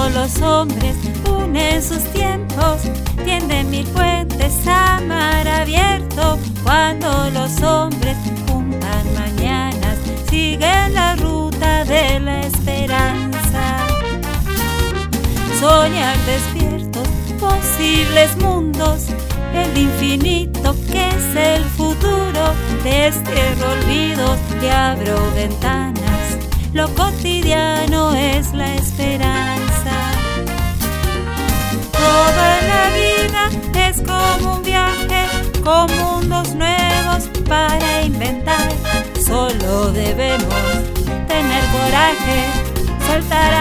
Cuando los hombres unen sus tiempos, tienden mil puentes a mar abierto. Cuando los hombres juntan mañanas, siguen la ruta de la esperanza. Soñar despiertos posibles mundos, el infinito que es el futuro. Destierro olvidos y abro ventanas, lo cotidiano es la esperanza. Toda la vida es como un viaje, con mundos nuevos para inventar. Solo debemos tener coraje, soltar